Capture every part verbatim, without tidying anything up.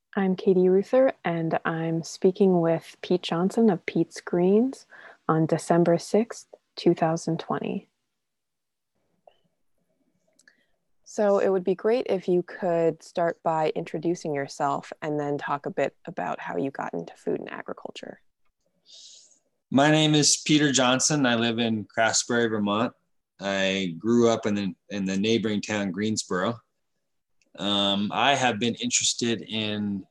I'm Katie Ruther, and I'm speaking with Pete Johnson of Pete's Greens on December sixth, two thousand twenty. So it would be great if you could start by introducing yourself and then talk a bit about how you got into food and agriculture. My name is Peter Johnson. I live in Craftsbury, Vermont. I grew up in the, in the neighboring town, Greensboro. Um, I have been interested in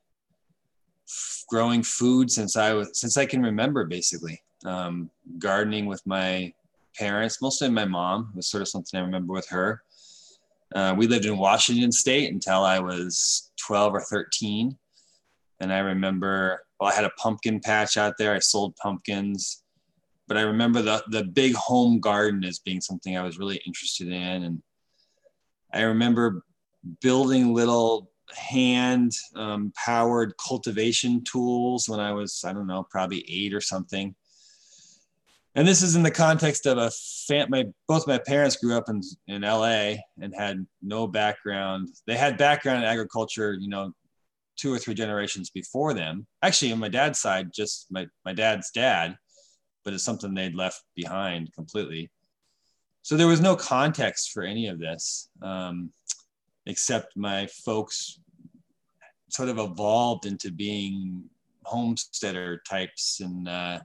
f- growing food since I was since I can remember, basically. Um, gardening with my parents, mostly my mom, was sort of something I remember with her. Uh, we lived in Washington State until I was twelve or thirteen. And I remember, well, I had a pumpkin patch out there. I sold pumpkins. But I remember the, the big home garden as being something I was really interested in. And I remember building little hand um, powered cultivation tools when I was, I don't know, probably eight or something. And this is in the context of a fam- my both my parents grew up in, in L A and had no background. They had background in agriculture, you know, two or three generations before them. Actually, on my dad's side, just my, my dad's dad, but it's something they'd left behind completely. So there was no context for any of this, um, except my folks sort of evolved into being homesteader types. And uh,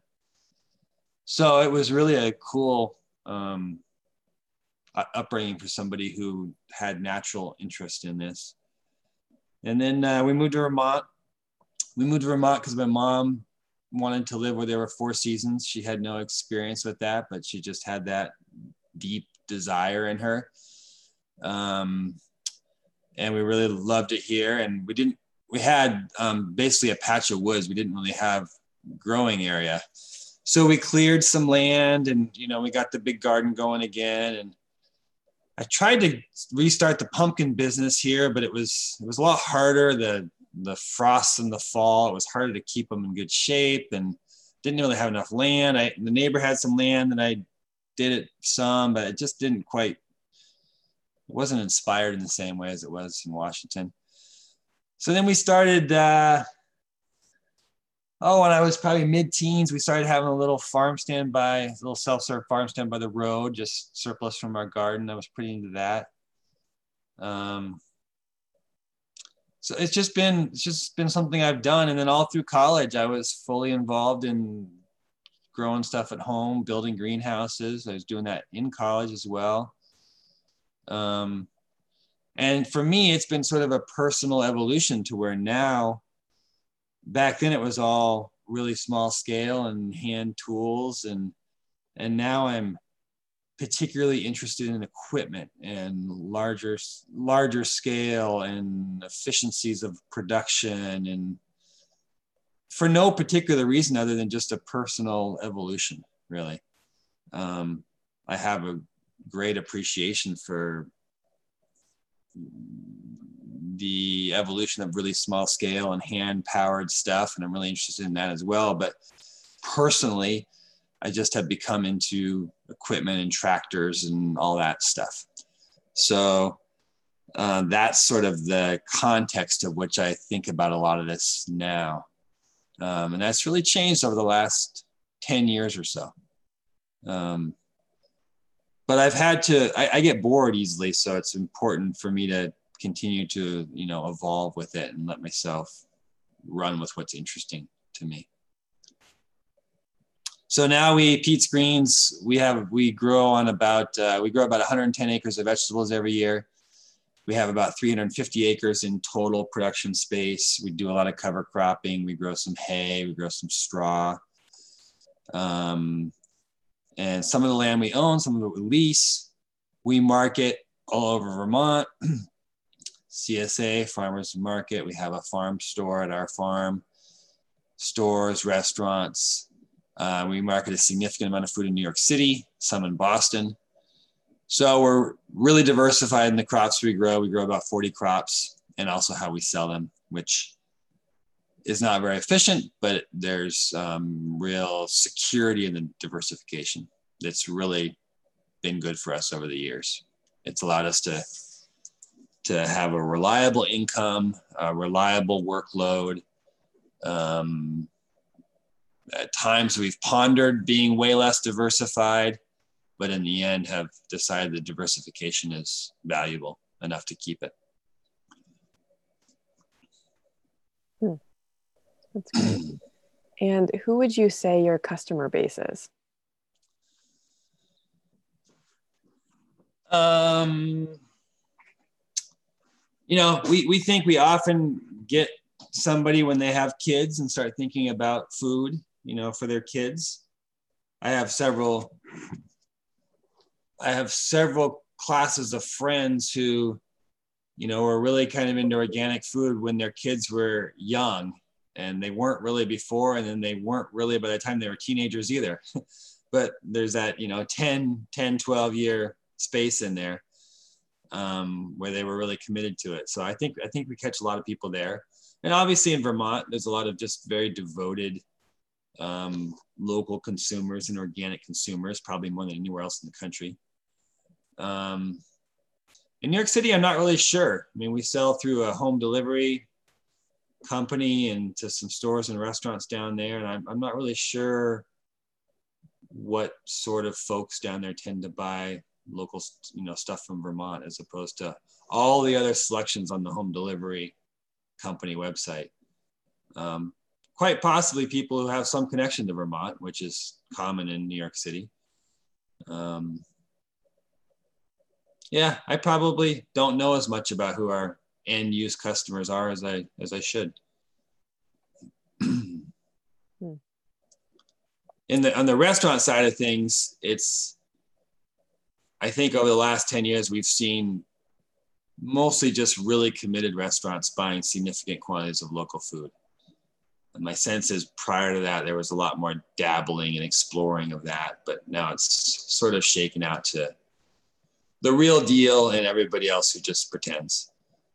so it was really a cool um, upbringing for somebody who had natural interest in this. And then uh, we moved to Vermont. We moved to Vermont because my mom wanted to live where there were four seasons. She had no experience with that, but she just had that deep desire in her. Um, and we really loved it here. And we didn't, we had um, basically a patch of woods. We didn't really have growing area. So we cleared some land and, you know, we got the big garden going again. And I tried to restart the pumpkin business here, but it was, it was a lot harder. The, the frosts in the fall, it was harder to keep them in good shape and didn't really have enough land. I, the neighbor had some land and I did it some, but it just didn't quite, it wasn't inspired in the same way as it was in Washington. So then we started, uh, oh, when I was probably mid-teens, we started having a little farm stand by, a little self-serve farm stand by the road, just surplus from our garden. I was pretty into that. Um, so it's just been, it's just been something I've done. And then all through college, I was fully involved in growing stuff at home, building greenhouses. I was doing that in college as well. Um, and for me, it's been sort of a personal evolution to where now, back then it was all really small scale and hand tools. And, and now I'm particularly interested in equipment and larger, larger scale and efficiencies of production, and for no particular reason other than just a personal evolution, really. Um, I have a great appreciation for the evolution of really small scale and hand powered stuff. And I'm really interested in that as well. But personally, I just have become into equipment and tractors and all that stuff. So uh, that's sort of the context of which I think about a lot of this now. Um, and that's really changed over the last ten years or so. Um, but I've had to, I, I get bored easily. So it's important for me to continue to, you know, evolve with it and let myself run with what's interesting to me. So now we, Pete's Greens, we have, we grow on about, uh, we grow about one hundred ten acres of vegetables every year. We have about three hundred fifty acres in total production space. We do a lot of cover cropping. We grow some hay, we grow some straw. Um, and some of the land we own, some of it we lease. We market all over Vermont. C S A, Farmers Market. We have a farm store at our farm, stores, restaurants. Uh, we market a significant amount of food in New York City, some in Boston. So we're really diversified in the crops we grow. We grow about forty crops, and also how we sell them, which is not very efficient, but there's um, real security in the diversification. That's really been good for us over the years. It's allowed us to to have a reliable income, a reliable workload. Um, at times we've pondered being way less diversified, but in the end have decided that diversification is valuable enough to keep it. Hmm. That's great. And who would you say your customer base is? Um, you know, we, we think we often get somebody when they have kids and start thinking about food, you know, for their kids. I have several, I have several classes of friends who, you know, were really kind of into organic food when their kids were young, and they weren't really before, and then they weren't really by the time they were teenagers either. But there's that, you know, ten, twelve year space in there um, where they were really committed to it. So I think, I think we catch a lot of people there. And obviously in Vermont, there's a lot of just very devoted um, local consumers and organic consumers, probably more than anywhere else in the country. Um, in New York City, I'm not really sure. I mean, we sell through a home delivery company and to some stores and restaurants down there. And I'm, I'm not really sure what sort of folks down there tend to buy local, you know, stuff from Vermont, as opposed to all the other selections on the home delivery company website. Um, quite possibly people who have some connection to Vermont, which is common in New York City. Um, yeah, I probably don't know as much about who our end use customers are as I as I should. Hmm. In the on the restaurant side of things, it's, I think over the last ten years we've seen mostly just really committed restaurants buying significant quantities of local food. And my sense is prior to that there was a lot more dabbling and exploring of that, but now it's sort of shaken out to the real deal and everybody else who just pretends.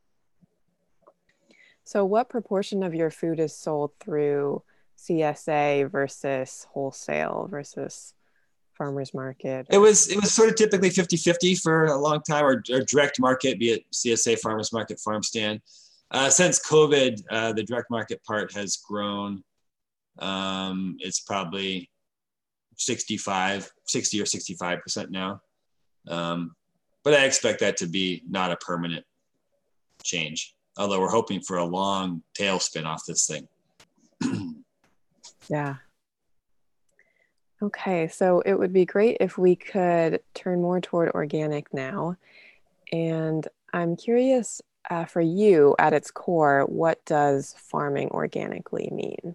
So what proportion of your food is sold through C S A versus wholesale versus farmers market? It was it was sort of typically fifty fifty for a long time, or, or direct market, be it C S A, farmers market, farm stand. Uh, since COVID, uh, the direct market part has grown. Um, it's probably sixty-five, sixty or sixty-five percent now. Um, but I expect that to be not a permanent change, although we're hoping for a long tailspin off this thing. Yeah. Okay, so it would be great if we could turn more toward organic now. And I'm curious, uh, for you, at its core, what does farming organically mean?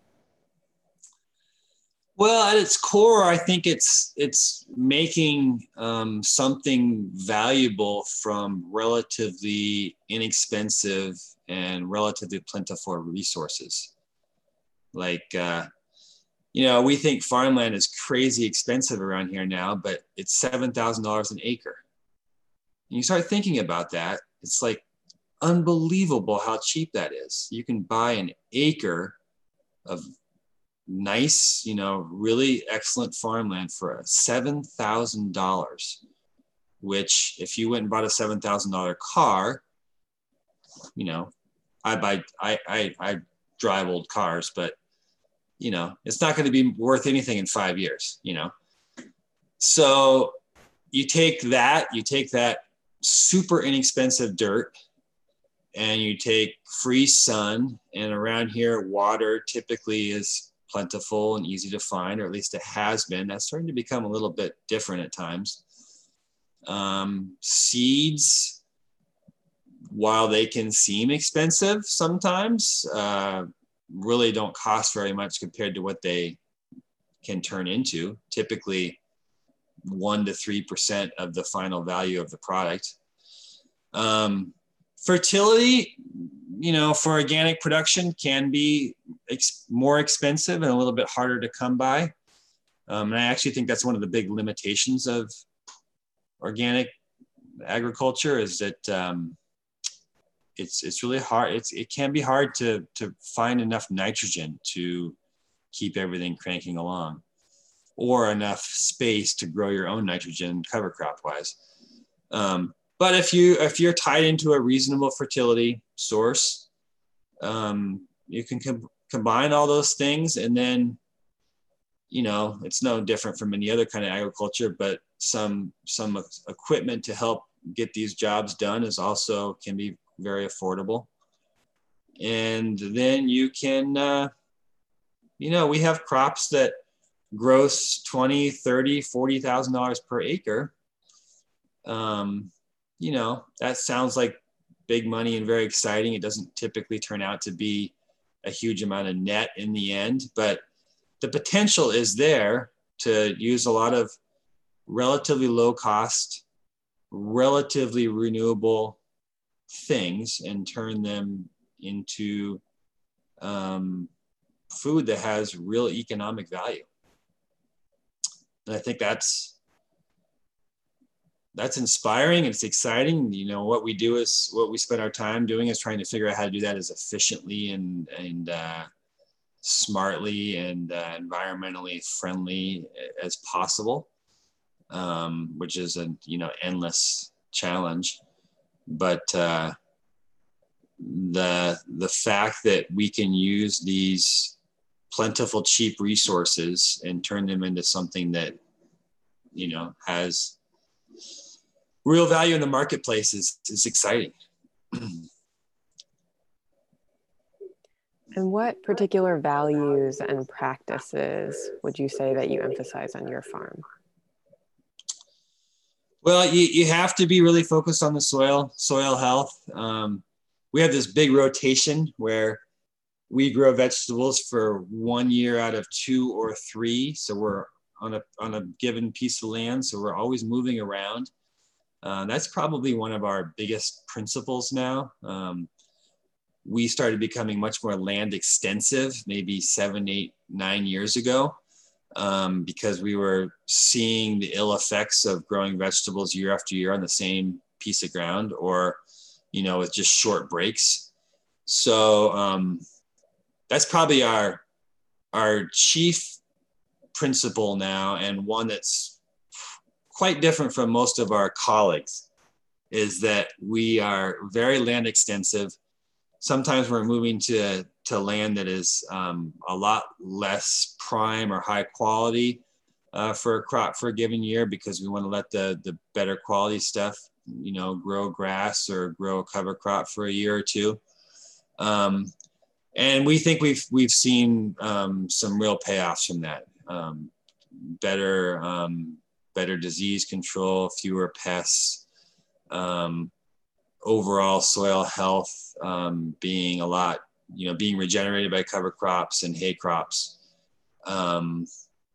Well, at its core, I think it's it's making um, something valuable from relatively inexpensive and relatively plentiful resources. Like, uh, you know, we think farmland is crazy expensive around here now, but it's seven thousand dollars an acre. And you start thinking about that, it's like unbelievable how cheap that is. You can buy an acre of nice, you know, really excellent farmland for seven thousand dollars, which if you went and bought a seven thousand dollars car, you know, I buy, I, I, I drive old cars, but you know, it's not going to be worth anything in five years, you know? So you take that, you take that super inexpensive dirt and you take free sun, and around here, water typically is plentiful and easy to find, or at least it has been. That's starting to become a little bit different at times. Um, seeds, while they can seem expensive sometimes, uh, really don't cost very much compared to what they can turn into. Typically one to three percent of the final value of the product. Um, fertility, you know, for organic production can be ex- more expensive and a little bit harder to come by. Um, and I actually think that's one of the big limitations of organic agriculture is that um, it's it's really hard. It's it can be hard to to find enough nitrogen to keep everything cranking along, or enough space to grow your own nitrogen cover crop wise. Um, but if you if you're tied into a reasonable fertility source, um, you can com- combine all those things, and then, you know, it's no different from any other kind of agriculture, but some some equipment to help get these jobs done is also can be very affordable. And then you can, uh, you know, we have crops that gross twenty, thirty, forty thousand dollars per acre. Um, you know, that sounds like big money and very exciting. It doesn't typically turn out to be a huge amount of net in the end, but the potential is there to use a lot of relatively low cost, relatively renewable things and turn them into um, food that has real economic value. And I think that's that's inspiring. It's exciting. You know, what we do is what we spend our time doing is trying to figure out how to do that as efficiently and and uh, smartly and uh, environmentally friendly as possible, um, which is a you know endless challenge. But uh, the the fact that we can use these plentiful, cheap resources and turn them into something that you know has real value in the marketplace is, is exciting. And what particular values and practices would you say that you emphasize on your farm? Well, you, you have to be really focused on the soil, soil health. Um, we have this big rotation where we grow vegetables for one year out of two or three. So we're on a, on a given piece of land. So we're always moving around. Uh, that's probably one of our biggest principles now. Um, we started becoming much more land extensive, maybe seven, eight, nine years ago, um, because we were seeing the ill effects of growing vegetables year after year on the same piece of ground, or, you know, with just short breaks. So um, that's probably our, our chief principle now, and one that's quite different from most of our colleagues, is that we are very land extensive. Sometimes we're moving to, to land that is um, a lot less prime or high quality uh, for a crop for a given year, because we want to let the, the better quality stuff, you know, grow grass or grow a cover crop for a year or two. Um, and we think we've, we've seen um, some real payoffs from that. Um, better, um, better disease control, fewer pests, um, overall soil health um, being a lot, you know, being regenerated by cover crops and hay crops. Um,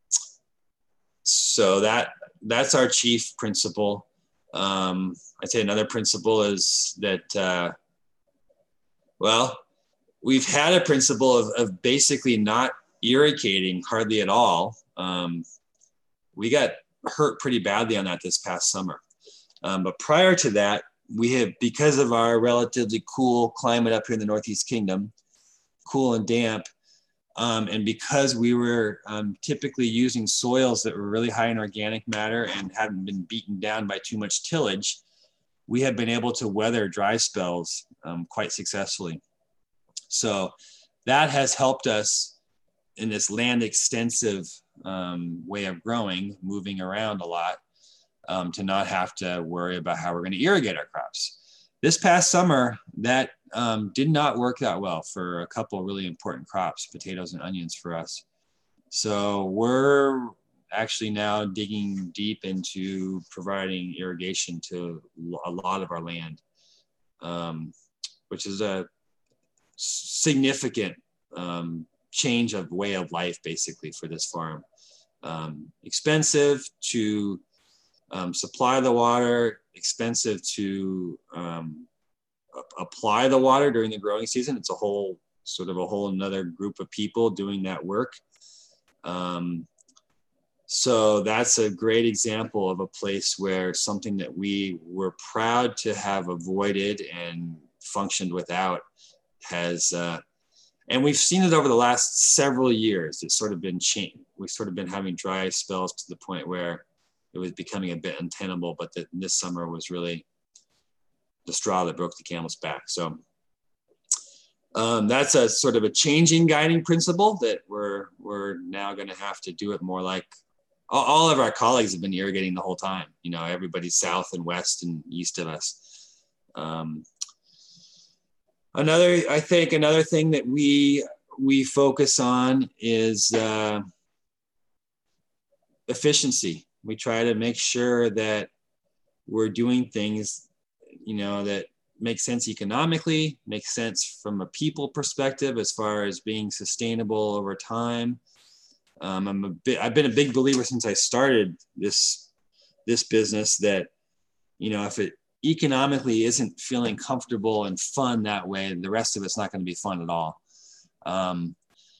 so that that's our chief principle. Um, I'd say another principle is that, uh, well, we've had a principle of, of basically not irrigating hardly at all. Um, we got hurt pretty badly on that this past summer. Um, but prior to that, we have, because of our relatively cool climate up here in the Northeast Kingdom, cool and damp, um, and because we were um, typically using soils that were really high in organic matter and hadn't been beaten down by too much tillage, we have been able to weather dry spells um, quite successfully. So that has helped us in this land extensive um, way of growing, moving around a lot, um, to not have to worry about how we're going to irrigate our crops. This past summer, that um, did not work that well for a couple of really important crops, potatoes and onions for us. So we're actually now digging deep into providing irrigation to a lot of our land, um, which is a significant um, change of way of life, basically, for this farm. Um, expensive to um, supply the water, expensive to um, apply the water during the growing season. It's a whole sort of a whole another group of people doing that work. Um, so that's a great example of a place where something that we were proud to have avoided and functioned without has, uh, and we've seen it over the last several years. It's sort of been changed. We've sort of been having dry spells to the point where it was becoming a bit untenable, but that this summer was really the straw that broke the camel's back. So um, that's a sort of a changing guiding principle that we're we're now going to have to do it more like all, all of our colleagues have been irrigating the whole time. You know, everybody's south and west and east of us. Um, another, I think, another thing that we we focus on is uh, efficiency. We try to make sure that we're doing things, you know, that make sense economically, make sense from a people perspective as far as being sustainable over time. Um, I'm a bit, I've been a big believer since I started this, this business that, you know, if it economically isn't feeling comfortable and fun that way, the rest of it's not going to be fun at all. Um,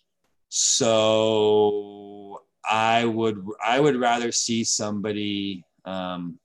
so I would, I would rather see somebody, um,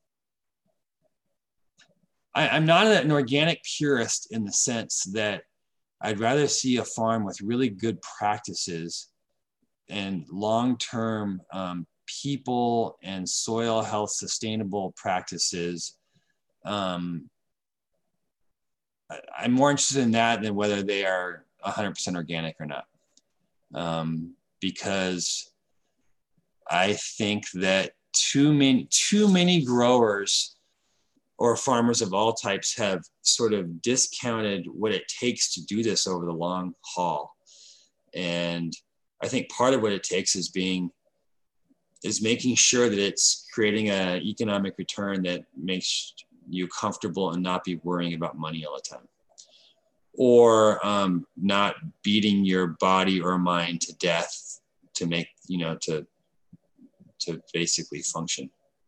I, I'm not an organic purist in the sense that I'd rather see a farm with really good practices and long-term um, people and soil health sustainable practices. Um, I, I'm more interested in that than whether they are one hundred percent organic or not. Um, because I think that too many, too many growers or farmers of all types have sort of discounted what it takes to do this over the long haul. And I think part of what it takes is being, is making sure that it's creating an economic return that makes you comfortable and not be worrying about money all the time. Or um, not beating your body or mind to death to make, you know, to, to basically function.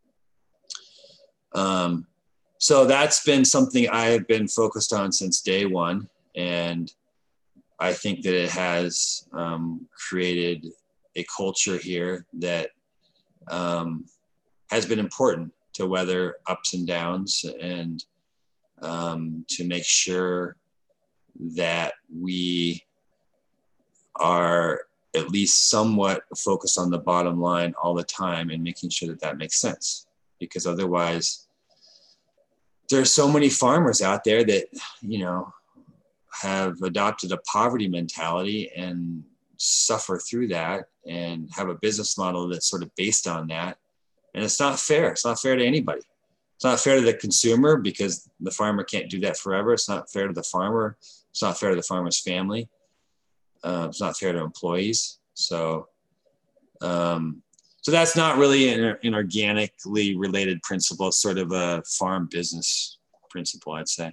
Um, So that's been something I have been focused on since day one. And I think that it has um, created a culture here that um, has been important to weather ups and downs and um, to make sure that we are at least somewhat focused on the bottom line all the time and making sure that that makes sense. Because otherwise, there's so many farmers out there that, you know, have adopted a poverty mentality and suffer through that and have a business model that's sort of based on that. And it's not fair. It's not fair to anybody. It's not fair to the consumer because the farmer can't do that forever. It's not fair to the farmer. It's not fair to the farmer's family. Uh, it's not fair to employees. So, um, So that's not really an, an organically related principle. It's sort of a farm business principle, I'd say.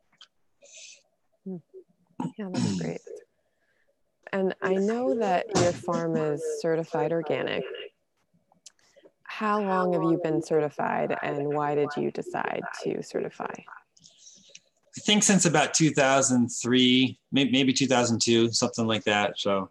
Yeah, that's great. And I know that your farm is certified organic. How long have you been certified and why did you decide to certify? I think since about two thousand three, maybe, maybe two thousand two, something like that. So.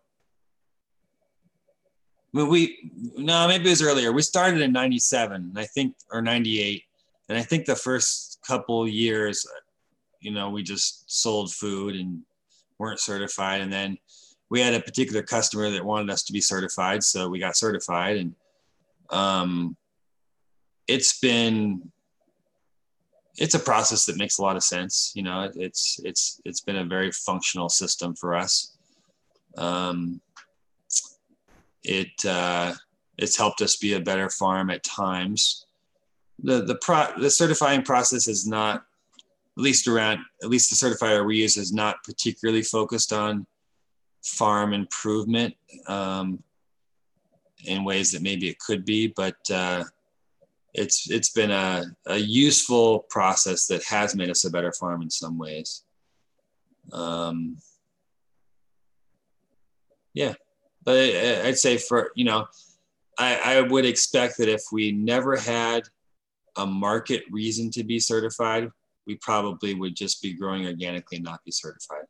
Well, we, no, maybe it was earlier. We started in ninety-seven, I think, or ninety-eight. And I think the first couple years, you know, we just sold food and weren't certified. And then we had a particular customer that wanted us to be certified. So we got certified and um, it's been, it's a process that makes a lot of sense. You know, it's, it's, it's been a very functional system for us. Um, It uh, it's helped us be a better farm at times. The the pro the certifying process is not, at least around at least the certifier we use is not particularly focused on farm improvement um, in ways that maybe it could be, but uh, it's it's been a, a useful process that has made us a better farm in some ways. Um, yeah. But I'd say for, you know, I, I would expect that if we never had a market reason to be certified, we probably would just be growing organically and not be certified.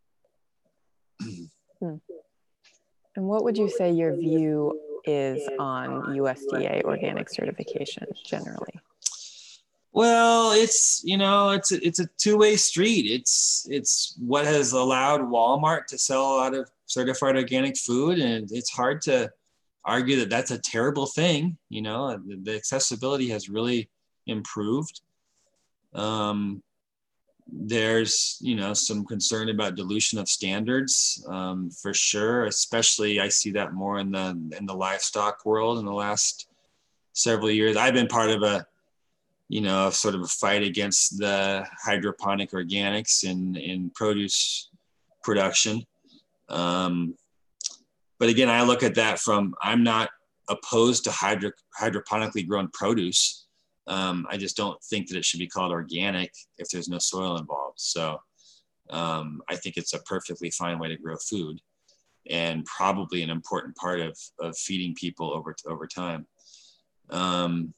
Hmm. And what would you say your view is on U S D A organic certification generally? Well, it's, you know, it's a, it's a two-way street. It's it's what has allowed Walmart to sell a lot of certified organic food, and it's hard to argue that that's a terrible thing. You know, the, the accessibility has really improved. Um, there's, you know, some concern about dilution of standards, um, for sure. Especially, I see that more in the in the livestock world in the last several years. I've been part of a, you know, sort of a fight against the hydroponic organics in in produce production. Um, but again, I look at that from, I'm not opposed to hydro, hydroponically grown produce. Um, I just don't think that it should be called organic if there's no soil involved. So um, I think it's a perfectly fine way to grow food, and probably an important part of, of feeding people over, over time. Um,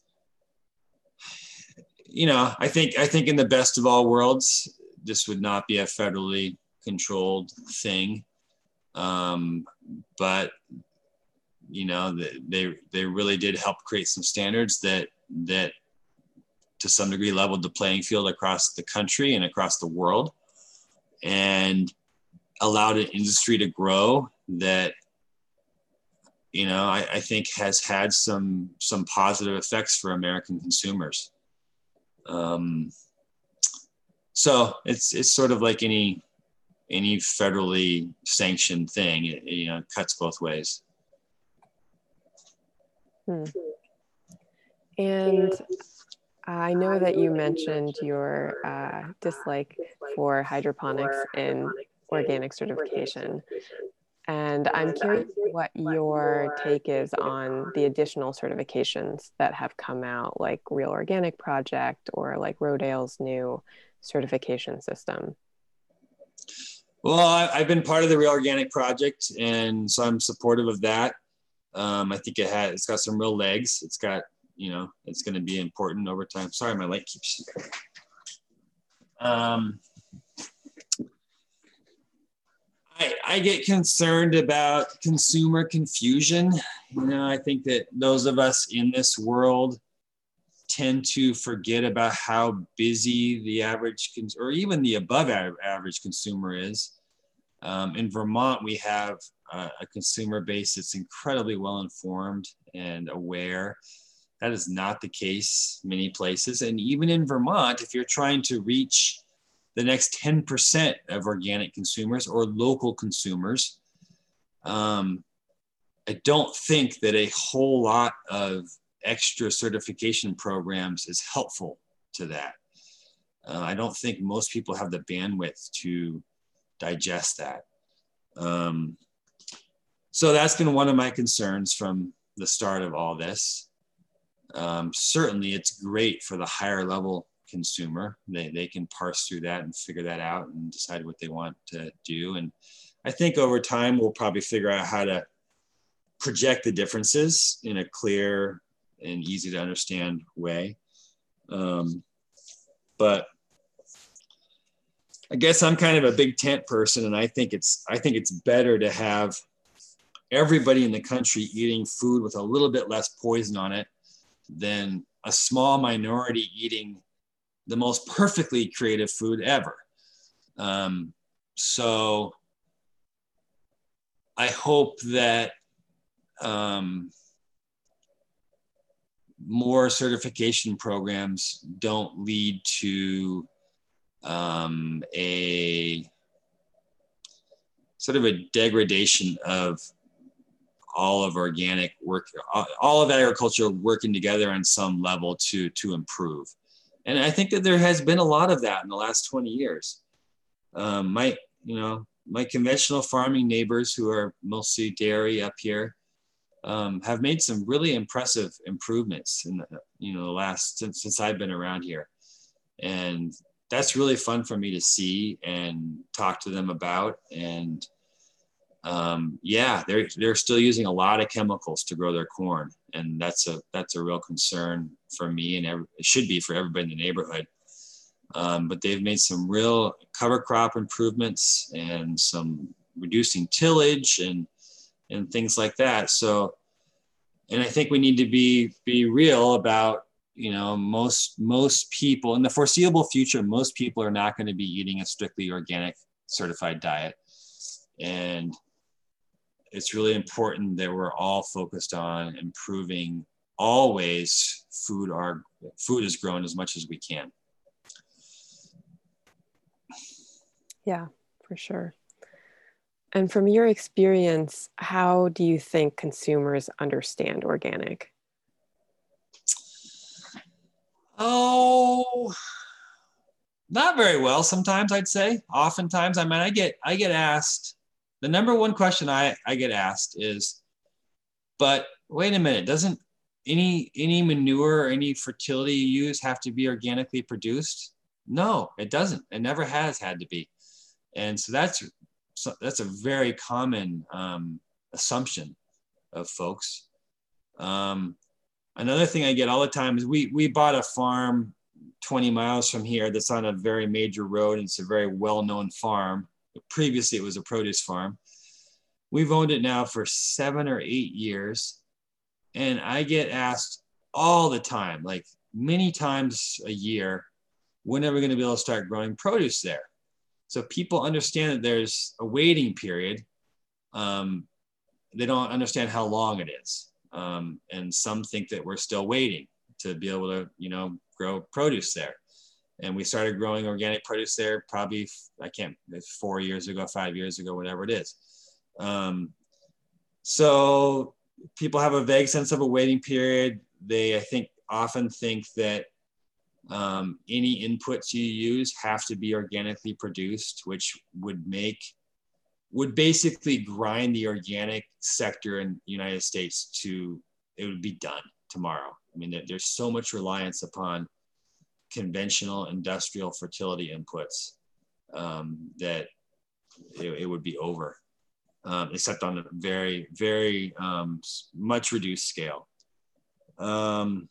you know, I think, I think in the best of all worlds, this would not be a federally controlled thing. Um, but, you know, they, they really did help create some standards that, that to some degree leveled the playing field across the country and across the world, and allowed an industry to grow that, you know, I, I think has had some, some positive effects for American consumers. Um, so it's, it's sort of like any, any federally sanctioned thing, it, you know, it cuts both ways. Hmm. And I know that you mentioned your uh, dislike for hydroponics in organic certification. And I'm curious what your take is on the additional certifications that have come out, like Real Organic Project or like Rodale's new certification system. Well, I, I've been part of the Real Organic Project, and so I'm supportive of that. Um, I think it has, it's got some real legs. It's got, you know, it's going to be important over time. Sorry, my light keeps. Um, I, I get concerned about consumer confusion. You know, I think that those of us in this world tend to forget about how busy the average, cons- or even the above average consumer is. Um, in Vermont, we have uh, a consumer base that's incredibly well informed and aware. That is not the case many places. And even in Vermont, if you're trying to reach the next ten percent of organic consumers or local consumers, um, I don't think that a whole lot of extra certification programs is helpful to that. Uh, I don't think most people have the bandwidth to digest that. Um, so that's been one of my concerns from the start of all this. Um, certainly it's great for the higher level consumer. They, they can parse through that and figure that out and decide what they want to do. And I think over time, we'll probably figure out how to project the differences in a clear and easy to understand way. Um, but I guess I'm kind of a big tent person, and I think it's I think it's better to have everybody in the country eating food with a little bit less poison on it than a small minority eating the most perfectly creative food ever. Um, so I hope that um, more certification programs don't lead to um, a sort of a degradation of all of organic work, all of agriculture working together on some level to, to improve. And I think that there has been a lot of that in the last twenty years. Um, my, you know, my conventional farming neighbors who are mostly dairy up here um, have made some really impressive improvements in the, you know, the last, since, since I've been around here. And that's really fun for me to see and talk to them about. And um, yeah, they're, they're still using a lot of chemicals to grow their corn. And that's a, that's a real concern for me, and every, it should be for everybody in the neighborhood. Um, but they've made some real cover crop improvements and some reducing tillage and, and things like that. So, and I think we need to be, be real about, you know, most, most people in the foreseeable future, most people are not going to be eating a strictly organic certified diet. And it's really important that we're all focused on improving always food, our food is grown as much as we can. Yeah, for sure. And from your experience, how do you think consumers understand organic? Oh, not very well sometimes, I'd say. Oftentimes, I mean, I get I get asked, the number one question I, I get asked is, but wait a minute, doesn't any any manure or any fertility you use have to be organically produced? No, it doesn't. It never has had to be. And so that's so that's a very common um, assumption of folks. Um, Another thing I get all the time is we we bought a farm twenty miles from here that's on a very major road, and it's a very well-known farm. Previously, it was a produce farm. We've owned it now for seven or eight years, and I get asked all the time, like many times a year, when are we going to be able to start growing produce there? So people understand that there's a waiting period. Um, they don't understand how long it is. Um, and some think that we're still waiting to be able to, you know, grow produce there. And we started growing organic produce there probably, I can't, four years ago, five years ago, whatever it is. Um, so people have a vague sense of a waiting period. They, I think, often think that um, any inputs you use have to be organically produced, which would make would basically grind the organic sector in the United States to, it would be done tomorrow. I mean, there's so much reliance upon conventional industrial fertility inputs um, that it, it would be over, um, except on a very, very um, much reduced scale. Um,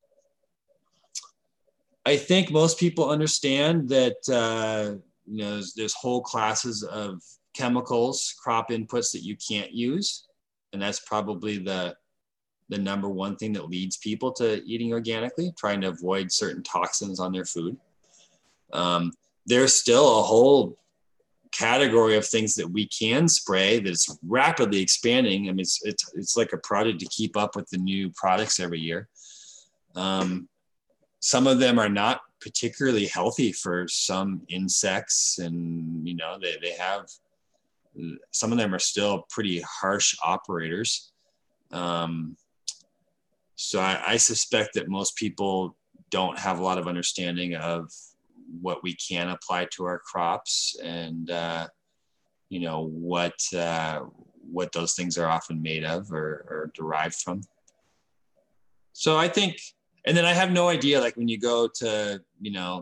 I think most people understand that, uh, you know, there's, there's whole classes of chemicals, crop inputs that you can't use. And that's probably the, the number one thing that leads people to eating organically, trying to avoid certain toxins on their food. Um, there's still a whole category of things that we can spray that's rapidly expanding. I mean, it's, it's, it's like a project to keep up with the new products every year. Um, some of them are not particularly healthy for some insects, and, you know, they, they have, some of them are still pretty harsh operators. Um, so I, I suspect that most people don't have a lot of understanding of what we can apply to our crops, and uh, you know, what uh, what those things are often made of or, or derived from. So I think, and then I have no idea, like when you go to, you know,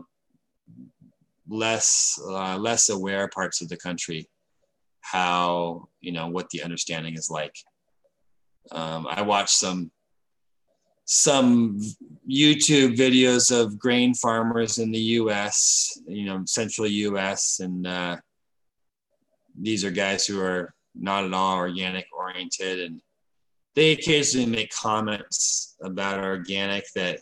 less uh, less aware parts of the country, how, you know, what the understanding is like. Um, I watched some some YouTube videos of grain farmers in the U S, you know, central U S, and uh, these are guys who are not at all organic oriented, and they occasionally make comments about organic that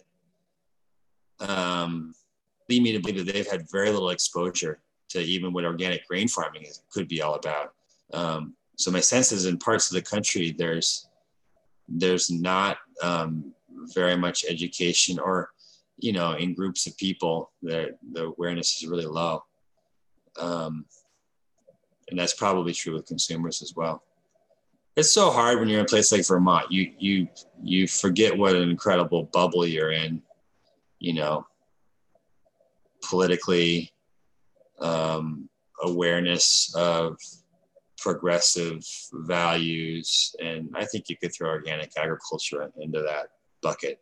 um, lead me to believe that they've had very little exposure to even what organic grain farming is, could be all about. Um, so my sense is in parts of the country, there's there's not um, very much education, or, you know, in groups of people, the the awareness is really low. Um, and that's probably true with consumers as well. It's so hard when you're in a place like Vermont. You you you forget what an incredible bubble you're in, you know, politically, um, awareness of progressive values. And I think you could throw organic agriculture into that bucket.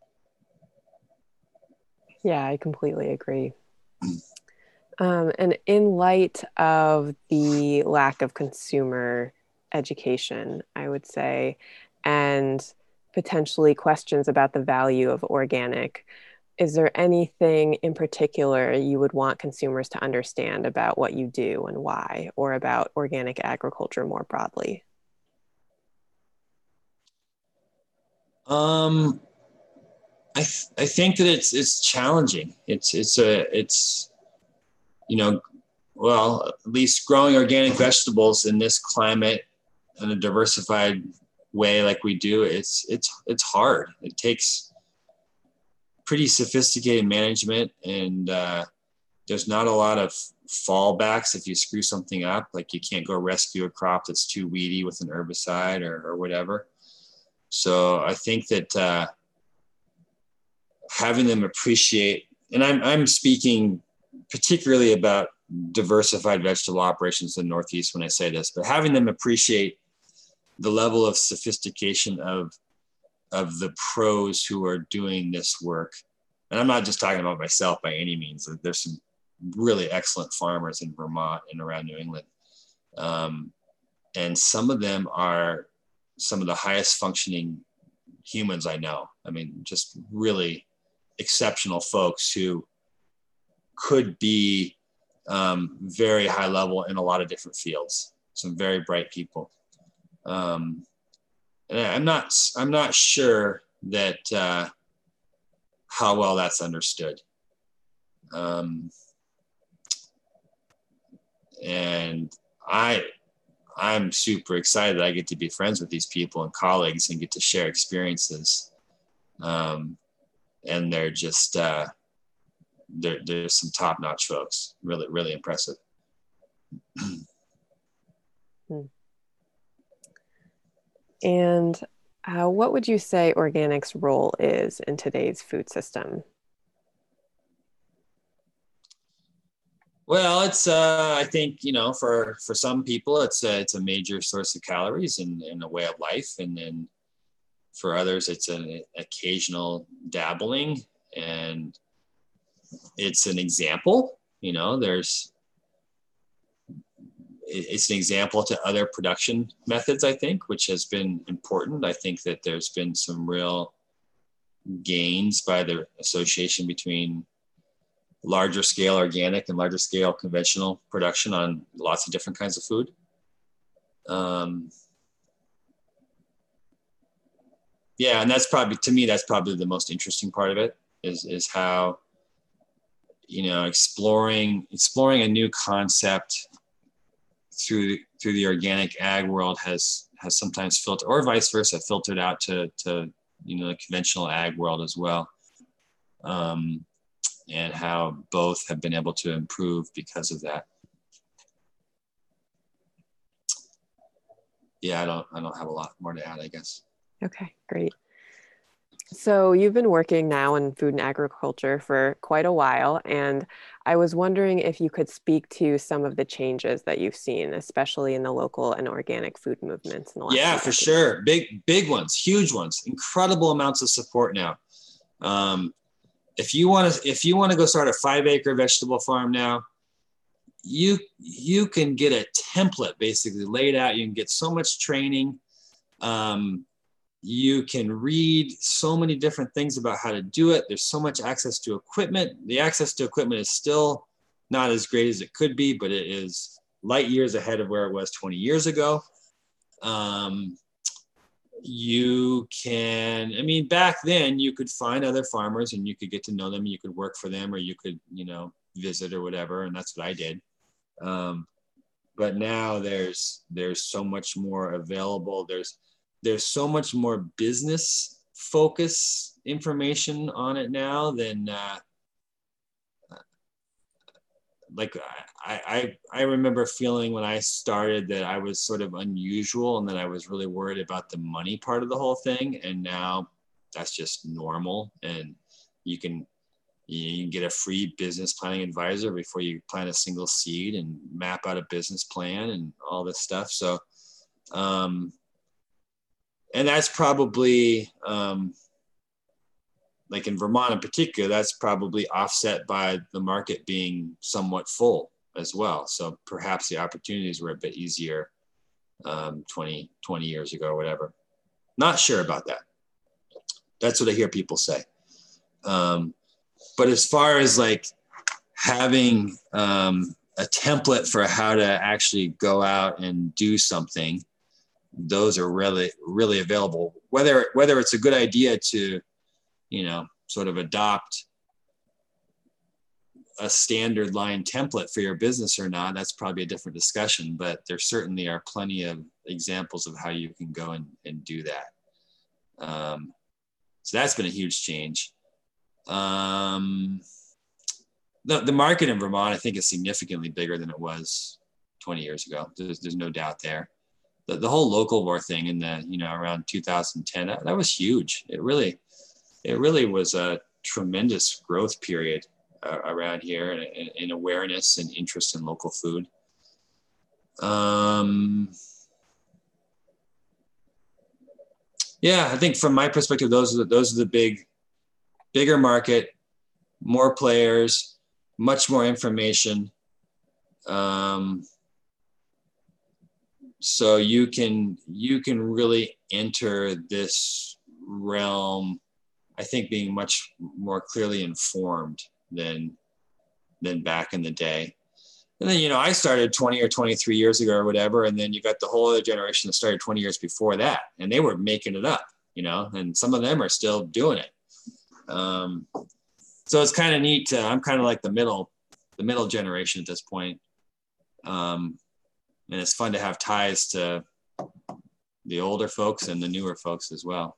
Yeah, I completely agree. Um, and in light of the lack of consumer education, I would say, and potentially questions about the value of organic, is there anything in particular you would want consumers to understand about what you do and why, or about organic agriculture more broadly? Um, I th- I think that it's it's challenging. It's it's a it's you know, well, at least growing organic vegetables in this climate in a diversified way like we do, it's it's it's hard. It takes pretty sophisticated management, and uh, there's not a lot of fallbacks if you screw something up, like you can't go rescue a crop that's too weedy with an herbicide or, or whatever. So I think that uh, having them appreciate, and I'm, I'm speaking particularly about diversified vegetable operations in the Northeast when I say this, but having them appreciate the level of sophistication of, of the pros who are doing this work. And I'm not just talking about myself by any means. There's some really excellent farmers in Vermont and around New England. Um, and some of them are some of the highest functioning humans I know. I mean, just really exceptional folks who could be um, very high level in a lot of different fields. Some very bright people. Um, and I'm not, I'm not sure that uh, how well that's understood. Um, and I, I'm super excited that I get to be friends with these people and colleagues and get to share experiences. Um, and they're just, uh, they're, they're some top-notch folks, really, really impressive. And uh, what would you say organic's role is in today's food system? Well, it's, uh, I think, you know, for, for some people, it's a, it's a major source of calories and, and a way of life. And then for others, it's an occasional dabbling, and it's an example, you know, there's, it's an example to other production methods, I think, which has been important. I think that there's been some real gains by the association between larger scale organic and larger scale conventional production on lots of different kinds of food. Um, yeah, and that's probably, to me, that's probably the most interesting part of it is, is how, you know, exploring, exploring a new concept through, through the organic ag world has, has sometimes filtered, or vice versa, filtered out to, to, you know, the conventional ag world as well. Um, and how both have been able to improve because of that. Yeah, I don't, I don't have a lot more to add, I guess. Okay, great. So you've been working now in food and agriculture for quite a while, and I was wondering if you could speak to some of the changes that you've seen, especially in the local and organic food movements in the last Yeah, for sure. Big, big ones, huge ones, incredible amounts of support now. Um, if you want to, if you want to go start a five acre vegetable farm now, you, you can get a template basically laid out. You can get so much training. Um, You can read so many different things about how to do it. There's so much access to equipment. The access to equipment is still not as great as it could be, but it is light years ahead of where it was twenty years ago. Um, you can, I mean, back then you could find other farmers and you could get to know them. You could work for them, or you could, you know, visit or whatever. And that's what I did. Um, but now there's, there's so much more available. There's, there's so much more business focus information on it now than uh, like I, I, I remember feeling when I started that I was sort of unusual and that I was really worried about the money part of the whole thing. And now that's just normal. And you can, you can get a free business planning advisor before you plant a single seed and map out a business plan and all this stuff. So, um, and that's probably, um, like in Vermont in particular, that's probably offset by the market being somewhat full as well. So perhaps the opportunities were a bit easier um, twenty, twenty years ago or whatever. Not sure about that. That's what I hear people say. Um, but as far as like having um, a template for how to actually go out and do something, those are really, really available. Whether, whether it's a good idea to, you know, sort of adopt a standard line template for your business or not, that's probably a different discussion, but there certainly are plenty of examples of how you can go and, and do that. Um, so that's been a huge change. Um, the, the market in Vermont, I think, is significantly bigger than it was twenty years ago. There's, there's no doubt there. The, the whole locavore thing in the, you know, around two thousand ten, that, that was huge. It really, it really was a tremendous growth period uh, around here in, in awareness and interest in local food. Um, yeah, I think from my perspective, those are the, those are the big, bigger market, more players, much more information. Um, so you can you can really enter this realm, I think, being much more clearly informed than than back in the day. And then, you know, I started twenty or twenty-three years ago or whatever, and then you got the whole other generation that started twenty years before that, and they were making it up, you know, and some of them are still doing it. Um, so it's kind of neat. To, I'm kind of like the middle, the middle generation at this point. Um, and it's fun to have ties to the older folks and the newer folks as well.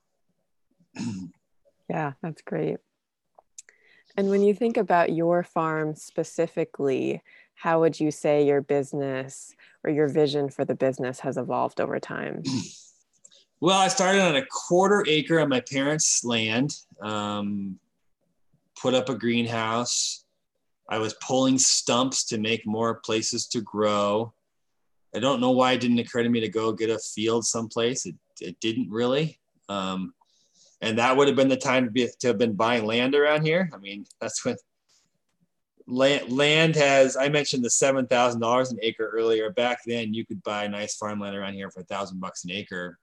Yeah, that's great. And when you think about your farm specifically, how would you say your business or your vision for the business has evolved over time? Well, I started on a quarter acre on my parents' land, um, put up a greenhouse. I was pulling stumps to make more places to grow. I don't know why it didn't occur to me to go get a field someplace. It, it didn't really. Um, and that would have been the time to, be, to have been buying land around here. I mean, that's when land, land has, I mentioned the seven thousand dollars an acre earlier. Back then, you could buy nice farmland around here for a thousand bucks an acre.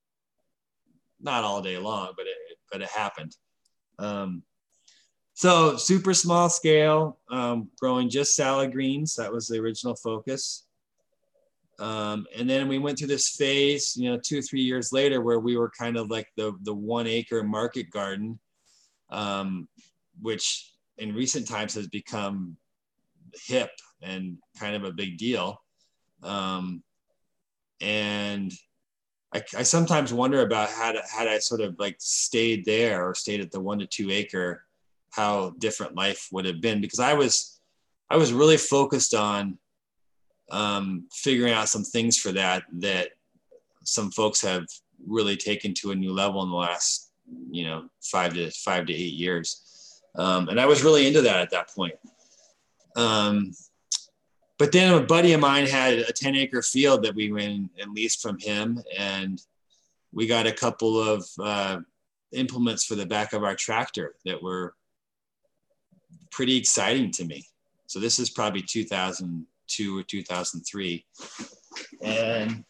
Not all day long, but it, but it happened. Um, so super small scale, um, growing just salad greens. That was the original focus. Um, and then we went through this phase, you know, two or three years later, where we were kind of like the, the one acre market garden, um, which in recent times has become hip and kind of a big deal. Um, and I, I sometimes wonder about how to, had I sort of like stayed there or stayed at the one to two acre, how different life would have been, because I was, I was really focused on um, figuring out some things for that, that some folks have really taken to a new level in the last, you know, five to five to eight years. Um, and I was really into that at that point. Um, but then a buddy of mine had a ten acre field that we went and leased from him. And we got a couple of uh, implements for the back of our tractor that were pretty exciting to me. So this is probably two thousand two or two thousand three. And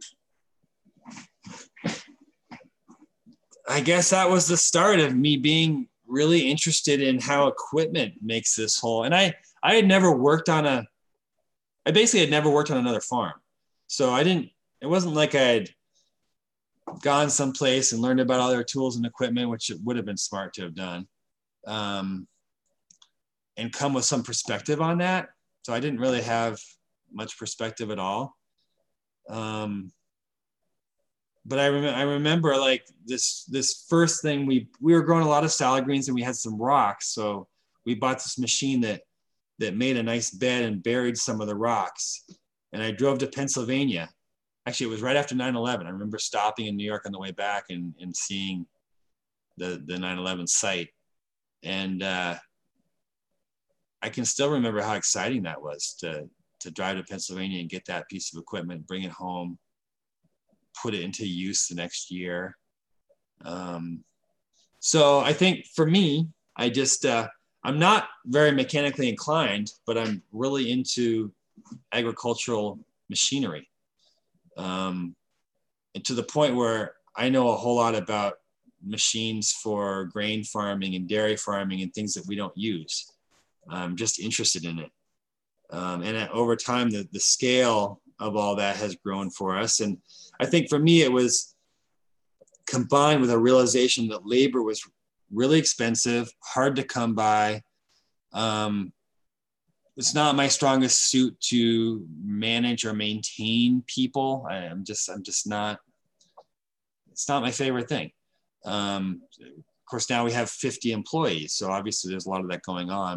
I guess that was the start of me being really interested in how equipment makes this whole, and I, I had never worked on a, I basically had never worked on another farm. So I didn't, it wasn't like I had gone someplace and learned about all their tools and equipment, which it would have been smart to have done, um, and come with some perspective on that. So I didn't really have much perspective at all. Um, but I, rem- I remember like this, this first thing, we, we were growing a lot of salad greens and we had some rocks. So we bought this machine that, that made a nice bed and buried some of the rocks. And I drove to Pennsylvania. Actually, it was right after nine eleven. I remember stopping in New York on the way back and, and seeing the, the nine eleven site. And uh, I can still remember how exciting that was to, to drive to Pennsylvania and get that piece of equipment, bring it home, put it into use the next year. Um, so I think for me, I just, uh, I'm not very mechanically inclined, but I'm really into agricultural machinery. Um, and to the point where I know a whole lot about machines for grain farming and dairy farming and things that we don't use. I'm just interested in it. Um, and over time, the, the scale of all that has grown for us. And I think for me, it was combined with a realization that labor was really expensive, hard to come by. Um, it's not my strongest suit to manage or maintain people. I, I'm just, I'm just not, it's not my favorite thing. Um, of course, now we have fifty employees. So obviously there's a lot of that going on, but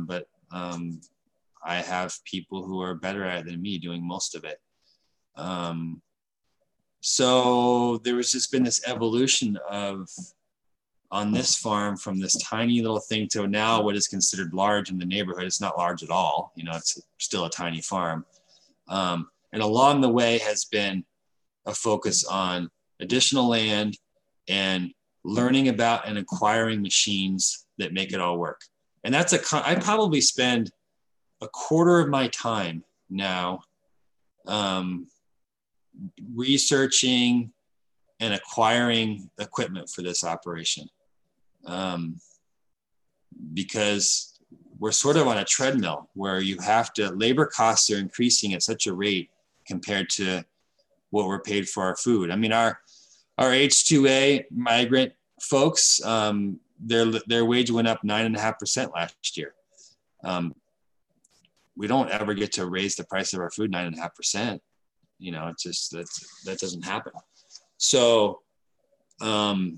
Um, I have people who are better at it than me doing most of it. Um, so there has just been this evolution of, on this farm, from this tiny little thing to now what is considered large in the neighborhood. It's not large at all. You know, it's still a tiny farm. Um, and along the way has been a focus on additional land and learning about and acquiring machines that make it all work. And that's a, I probably spend a quarter of my time now um, researching and acquiring equipment for this operation. Um, because we're sort of on a treadmill where you have to, labor costs are increasing at such a rate compared to what we're paid for our food. I mean, our, our H two A migrant folks, um, their, their wage went up nine and a half percent last year. Um, we don't ever get to raise the price of our food nine and a half percent. You know, it's just, that's, that doesn't happen. So, um,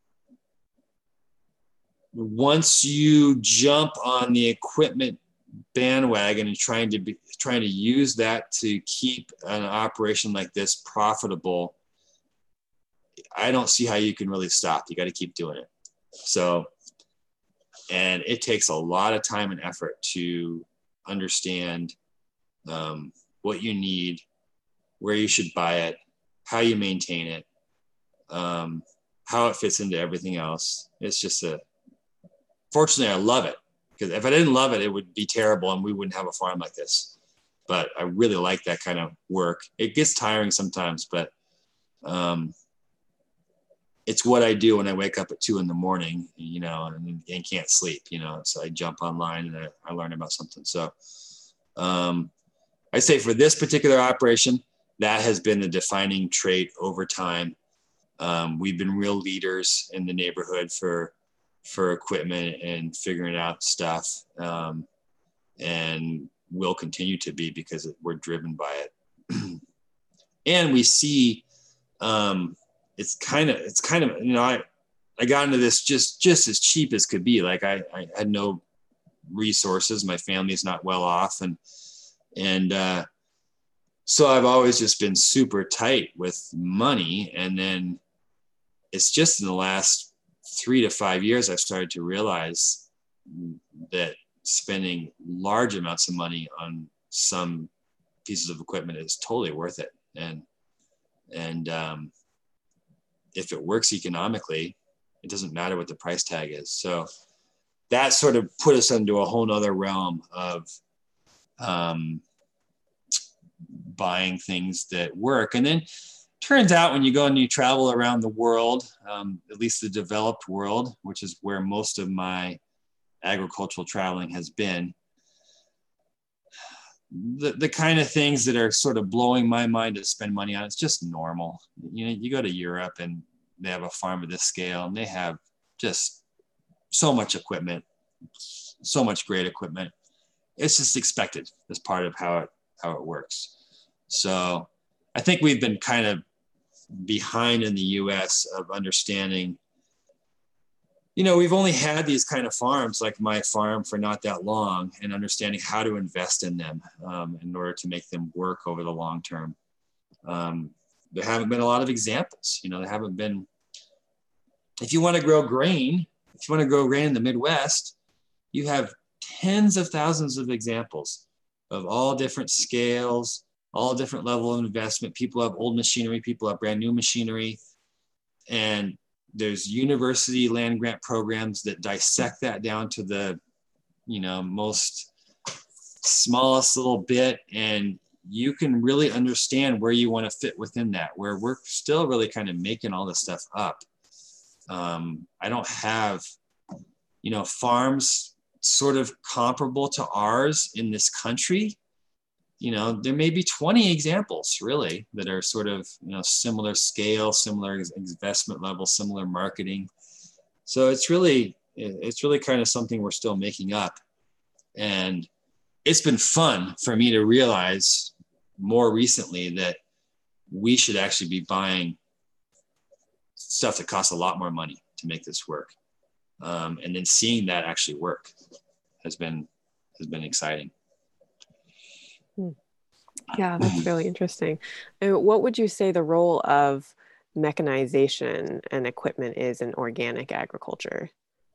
once you jump on the equipment bandwagon and trying to be trying to use that to keep an operation like this profitable, I don't see how you can really stop. You got to keep doing it. So, and it takes a lot of time and effort to understand um, what you need, where you should buy it, how you maintain it, um, how it fits into everything else. It's just a, fortunately, I love it, because if I didn't love it, it would be terrible and we wouldn't have a farm like this. But I really like that kind of work. It gets tiring sometimes, but um, it's what I do when I wake up at two in the morning, you know, and, and can't sleep, you know, so I jump online and I, I learn about something. So um, I say for this particular operation, that has been the defining trait over time. Um, we've been real leaders in the neighborhood for for equipment and figuring out stuff, um, and will continue to be because we're driven by it. And we see um, it's kind of it's kind of you know I I got into this just just as cheap as could be. Like I, I had no resources, my family's not well off, and and uh, so I've always just been super tight with money. And then it's just in the last three to five years, I've started to realize that spending large amounts of money on some pieces of equipment is totally worth it. And, and um, if it works economically, it doesn't matter what the price tag is. So that sort of put us into a whole nother realm of um, buying things that work. And then turns out when you go and you travel around the world, um, at least the developed world, which is where most of my agricultural traveling has been, the, the kind of things that are sort of blowing my mind to spend money on, it's just normal. You know, you go to Europe and they have a farm of this scale and they have just so much equipment, so much great equipment. It's just expected as part of how it, how it works. So I think we've been kind of behind in the U S of understanding, you know, we've only had these kind of farms like my farm for not that long, and understanding how to invest in them um, in order to make them work over the long term. Um, there haven't been a lot of examples, you know, there haven't been, if you want to grow grain, if you want to grow grain in the Midwest, you have tens of thousands of examples of all different scales, all different level of investment. People have old machinery, people have brand new machinery. And there's university land grant programs that dissect that down to the, you know, most smallest little bit. And you can really understand where you want to fit within that, where we're still really kind of making all this stuff up. Um, I don't have, you know, farms sort of comparable to ours in this country. You know, there may be twenty examples really that are sort of, you know, similar scale, similar investment level, similar marketing. So it's really, it's really kind of something we're still making up. And it's been fun for me to realize more recently that we should actually be buying stuff that costs a lot more money to make this work. Um, and then seeing that actually work has been, has been exciting. Yeah, that's really interesting. And what would you say the role of mechanization and equipment is in organic agriculture?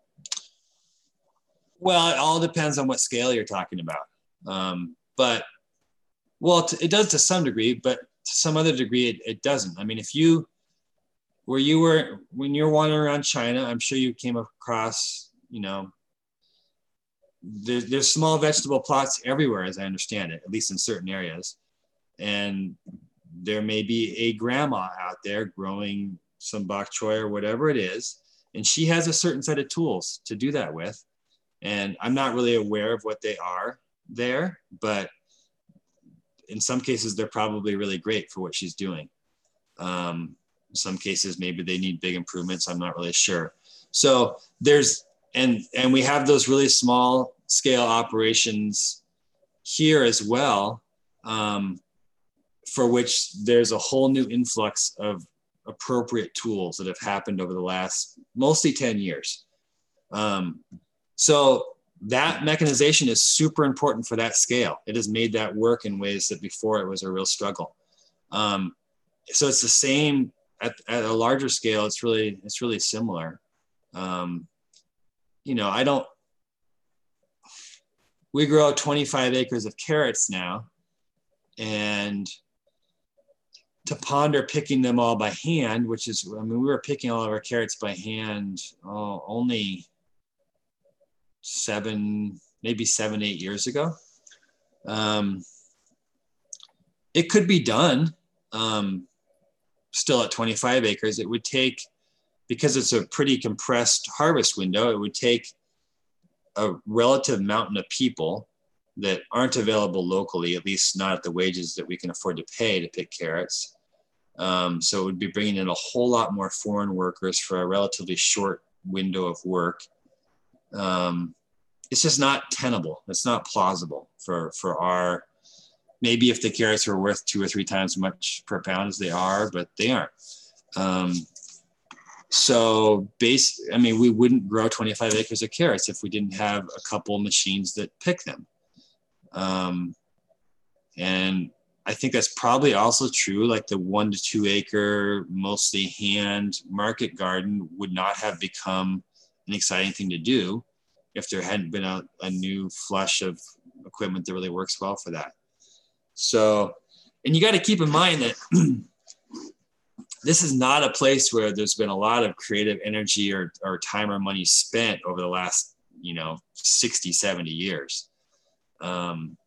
Well, it all depends on what scale you're talking about. Um, but, well, it does to some degree, but to some other degree, it, it doesn't. I mean, if you, where you were, when you're wandering around China, I'm sure you came across, you know, there, there's small vegetable plots everywhere, as I understand it, at least in certain areas. And there may be a grandma out there growing some bok choy or whatever it is, and she has a certain set of tools to do that with. And I'm not really aware of what they are there, but in some cases, they're probably really great for what she's doing. Um, in some cases, maybe they need big improvements. I'm not really sure. So there's, and, and we have those really small scale operations here as well, um, for which there's a whole new influx of appropriate tools that have happened over the last mostly ten years. Um, so that mechanization is super important for that scale. It has made that work in ways that before it was a real struggle. Um, so it's the same at, at a larger scale. It's really, it's really similar. Um, you know, I don't, we grow twenty-five acres of carrots now, and to ponder picking them all by hand, which is, I mean, we were picking all of our carrots by hand oh, only seven, maybe seven, eight years ago. Um, it could be done um, still at twenty-five acres. It would take, because it's a pretty compressed harvest window, it would take a relative mountain of people that aren't available locally, at least not at the wages that we can afford to pay to pick carrots. Um, so it would be bringing in a whole lot more foreign workers for a relatively short window of work. Um, it's just not tenable. It's not plausible for, for our, maybe if the carrots were worth two or three times as much per pound as they are, but they aren't. Um, so base, I mean, we wouldn't grow twenty-five acres of carrots if we didn't have a couple machines that pick them. Um, and I think that's probably also true, like the one to two acre, mostly hand market garden would not have become an exciting thing to do if there hadn't been a, a new flush of equipment that really works well for that. So, and you got to keep in mind that this is not a place where there's been a lot of creative energy or, or time or money spent over the last, you know, sixty, seventy years. Um,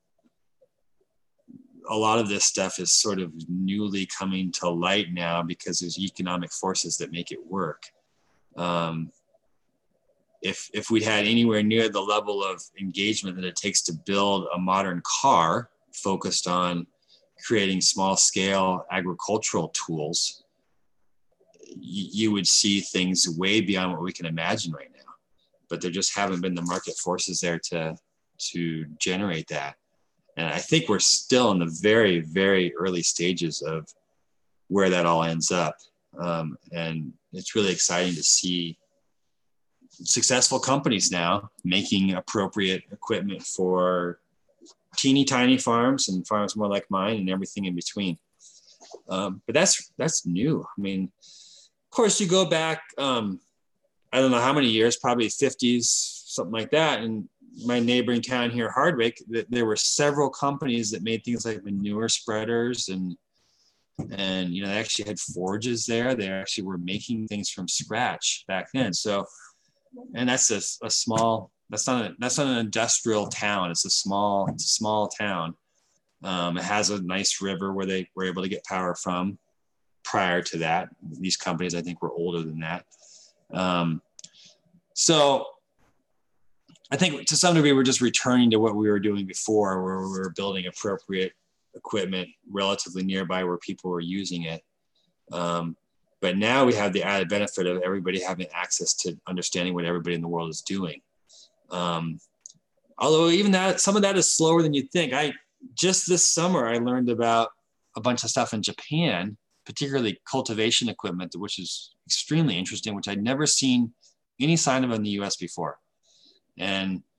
a lot of this stuff is sort of newly coming to light now because there's economic forces that make it work. Um, if, if we had anywhere near the level of engagement that it takes to build a modern car focused on creating small scale agricultural tools, you would see things way beyond what we can imagine right now. But there just haven't been the market forces there to, to generate that. And I think we're still in the very, very early stages of where that all ends up. Um, and it's really exciting to see successful companies now making appropriate equipment for teeny tiny farms and farms more like mine and everything in between. Um, but that's, that's new. I mean, of course you go back, um, I don't know how many years, probably fifties, something like that. And my neighboring town here, Hardwick, there were several companies that made things like manure spreaders and, and, you know, they actually had forges there. They actually were making things from scratch back then. So, and that's a, a small, that's not a, that's not an industrial town. It's a small, it's a small town. Um, it has a nice river where they were able to get power from. Prior to that, these companies, I think, were older than that. Um, so I think to some degree, we're just returning to what we were doing before, where we were building appropriate equipment relatively nearby where people were using it. Um, but now we have the added benefit of everybody having access to understanding what everybody in the world is doing. Um, although even that, some of that is slower than you'd think. I just this summer, I learned about a bunch of stuff in Japan, particularly cultivation equipment, which is extremely interesting, which I'd never seen any sign of in the U S before. And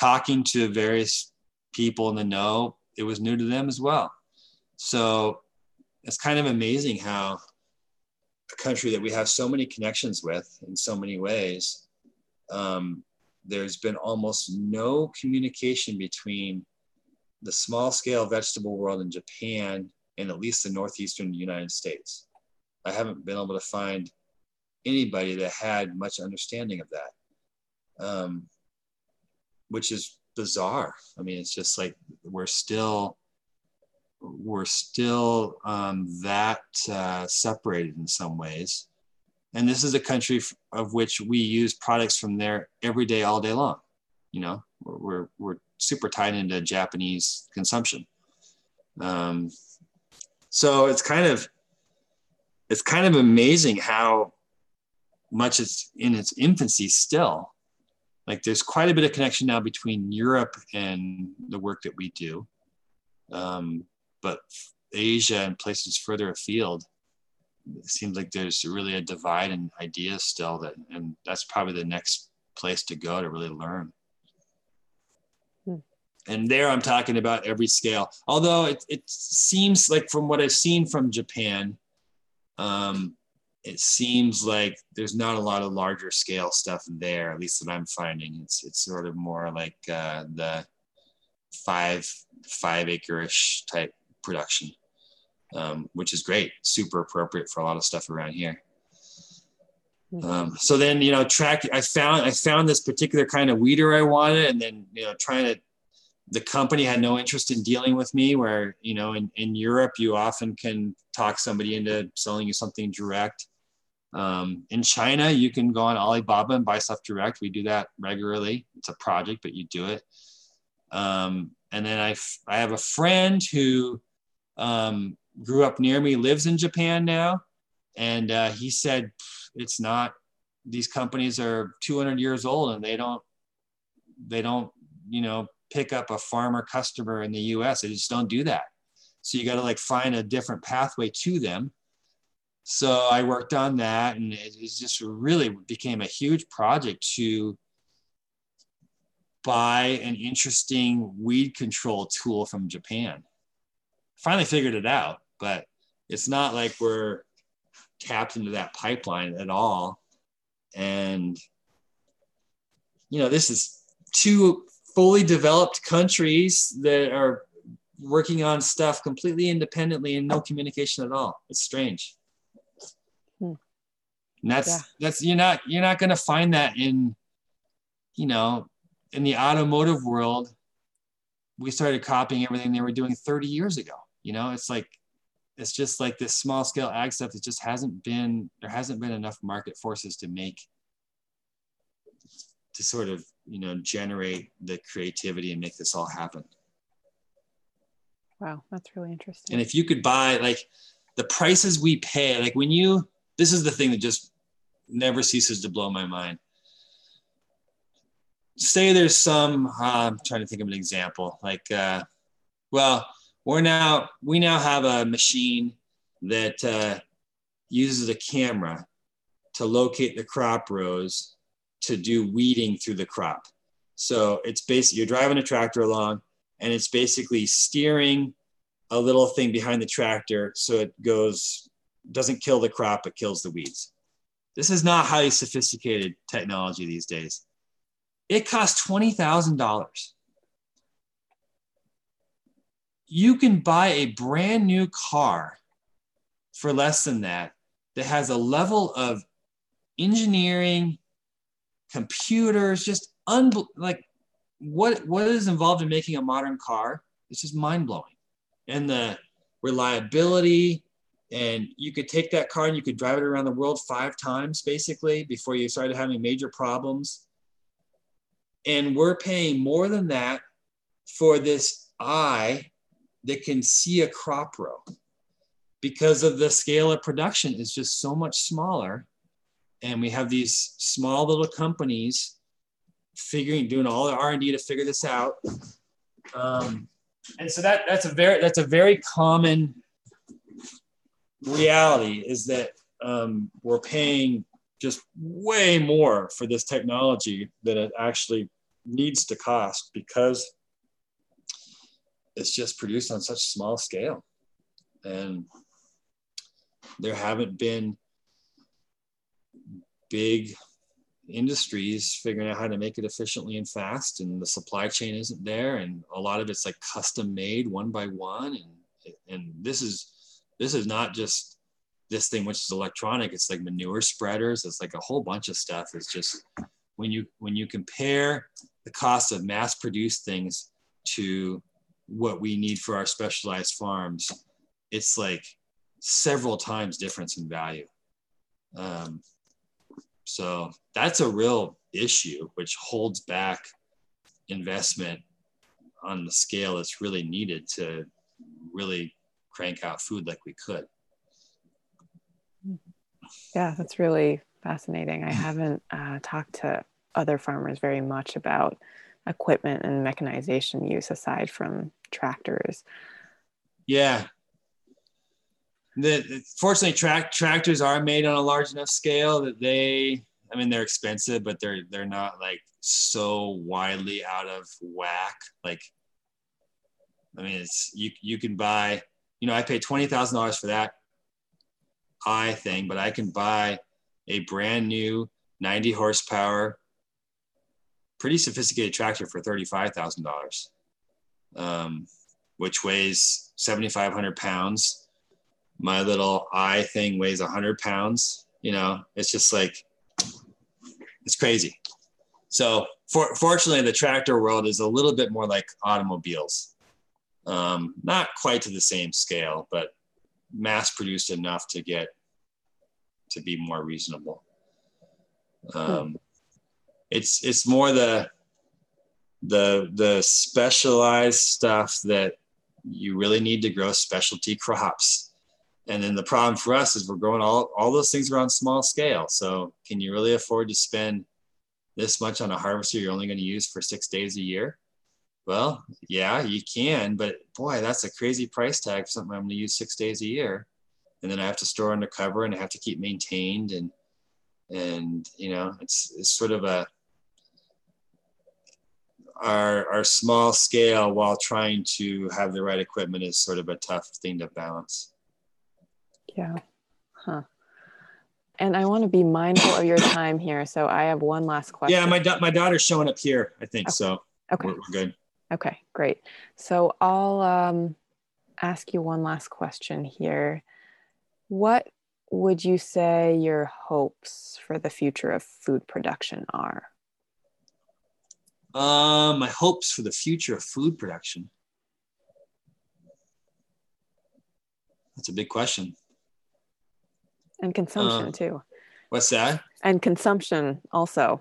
talking to various people in the know, it was new to them as well. So it's kind of amazing how a country that we have so many connections with in so many ways, um, there's been almost no communication between the small scale vegetable world in Japan and at least the northeastern United States. I haven't been able to find anybody that had much understanding of that, um, which is bizarre. I mean, it's just like we're still we're still um, that uh, separated in some ways. And this is a country of which we use products from there every day, all day long. You know, we're, we're, we're super tied into Japanese consumption. Um, so it's kind of, it's kind of amazing how much it's in its infancy still. Like there's quite a bit of connection now between Europe and the work that we do. Um, but Asia and places further afield, it seems like there's really a divide in ideas still, that, and that's probably the next place to go to really learn. Hmm. And there I'm talking about every scale, although it, it seems like from what I've seen from Japan, um, it seems like there's not a lot of larger scale stuff there, at least that I'm finding. It's, it's sort of more like uh, the five, five acre-ish type production, um, which is great, super appropriate for a lot of stuff around here. Um, so then, you know, track, I found, I found this particular kind of weeder I wanted, and then, you know, trying to, the company had no interest in dealing with me, where, you know, in, in Europe, you often can talk somebody into selling you something direct. Um, in China, you can go on Alibaba and buy stuff direct. We do that regularly. It's a project, but you do it. Um, and then I, I have a friend who, um, grew up near me, lives in Japan now. And uh, he said, it's not, these companies are two hundred years old and they don't, they don't, you know, pick up a farmer customer in the U S. They just don't do that. So you got to like find a different pathway to them. So I worked on that, and it was just really became a huge project to buy an interesting weed control tool from Japan. Finally figured it out, but it's not like we're tapped into that pipeline at all. And, you know, this is two fully developed countries that are working on stuff completely independently and no communication at all. It's strange. Hmm. And that's, yeah. that's, you're not, you're not going to find that in, you know, in the automotive world. We started copying everything they were doing thirty years ago. You know, it's like, it's just like this small scale ag stuff that just hasn't been, there hasn't been enough market forces to make, to sort of, you know, generate the creativity and make this all happen. Wow, that's really interesting. And if you could buy, like, the prices we pay, like when you, this is the thing that just never ceases to blow my mind. Say there's some, uh, I'm trying to think of an example, like, uh, well, we're now, we now have a machine that uh, uses a camera to locate the crop rows to do weeding through the crop. So it's basically, you're driving a tractor along and it's basically steering a little thing behind the tractor so it goes, doesn't kill the crop, but kills the weeds. This is not highly sophisticated technology these days. It costs twenty thousand dollars. You can buy a brand new car for less than that, that has a level of engineering, computers, just un like what, what is involved in making a modern car. It's just mind blowing. And the reliability, and you could take that car and you could drive it around the world five times basically before you started having major problems. And we're paying more than that for this eye that can see a crop row, because of the scale of production is just so much smaller. And we have these small little companies figuring, doing all the R and D to figure this out. Um, and so that, that's a very, that's a very common reality, is that um, we're paying just way more for this technology than it actually needs to cost because it's just produced on such small scale. And there haven't been big industries figuring out how to make it efficiently and fast, and the supply chain isn't there, and a lot of it's like custom made one by one. And and this is this is not just this thing which is electronic, it's like manure spreaders, it's like a whole bunch of stuff. It's just when you when you compare the cost of mass produced things to what we need for our specialized farms, it's like several times difference in value. Um, so that's a real issue, which holds back investment on the scale that's really needed to really crank out food like we could. Yeah, that's really fascinating. I haven't uh, talked to other farmers very much about equipment and mechanization use aside from tractors. Yeah. The, fortunately, track, tractors are made on a large enough scale that they, I mean, they're expensive, but they're they're not like so widely out of whack. Like, I mean, it's you you can buy, you know, I paid twenty thousand dollars for that I thing, but I can buy a brand new ninety horsepower, pretty sophisticated tractor for thirty-five thousand dollars, um, which weighs seventy-five hundred pounds. My little I thing weighs one hundred pounds. You know, it's just like, it's crazy. So for, fortunately, the tractor world is a little bit more like automobiles. Um, not quite to the same scale, but mass produced enough to get to be more reasonable. Um, it's it's more the the the specialized stuff that you really need to grow specialty crops. And then the problem for us is we're growing all, all those things are on small scale. So can you really afford to spend this much on a harvester you're only going to use for six days a year? Well, yeah, you can, but boy, that's a crazy price tag for something I'm going to use six days a year. And then I have to store under cover and I have to keep maintained. And, and, you know, it's, it's sort of a, our, our small scale while trying to have the right equipment is sort of a tough thing to balance. Yeah. Huh. And I want to be mindful of your time here. So I have one last question. Yeah, my, da- my daughter's showing up here, I think. Okay. So okay. We're, we're good. Okay, great. So I'll um, ask you one last question here. What would you say your hopes for the future of food production are? Um, my hopes for the future of food production. That's a big question. And consumption uh, too. What's that? And consumption also.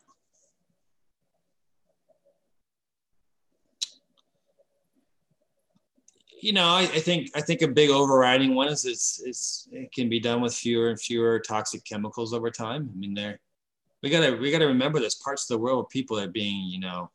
You know, I, I think I think a big overriding one is it's it's it can be done with fewer and fewer toxic chemicals over time. I mean, there we gotta we gotta remember there's parts of the world where people are being, you know,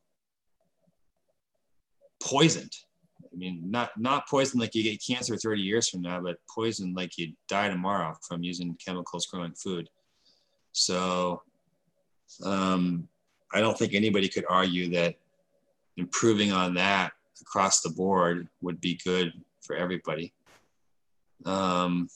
poisoned. I mean, not not poisoned like you get cancer thirty years from now, but poisoned like you die tomorrow from using chemicals growing food. So um, I don't think anybody could argue that improving on that across the board would be good for everybody. Um,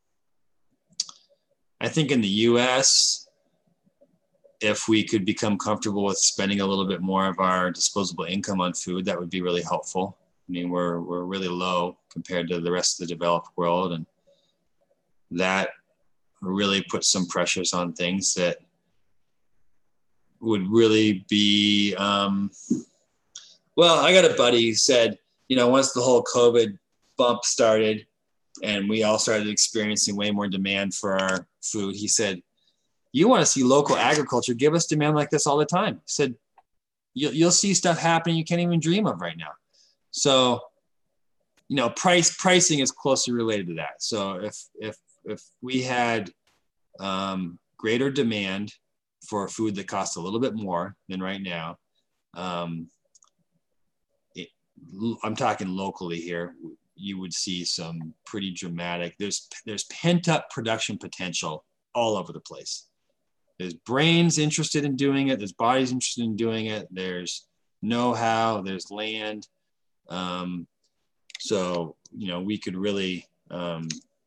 I think in the U S, if we could become comfortable with spending a little bit more of our disposable income on food, that would be really helpful. I mean, we're, we're really low compared to the rest of the developed world. And that really puts some pressures on things that would really be, um, well, I got a buddy who said, you know, once the whole COVID bump started and we all started experiencing way more demand for our food, he said, you want to see local agriculture, give us demand like this all the time. He said, you'll, you'll see stuff happening you can't even dream of right now. So, you know, price pricing is closely related to that. So if, if, if we had um, greater demand for food that costs a little bit more than right now, um, it, I'm talking locally here, you would see some pretty dramatic, there's, there's pent up production potential all over the place. there's brains interested in doing it. There's bodies interested in doing it. There's know-how, there's land. Um, so, you know, we could really um,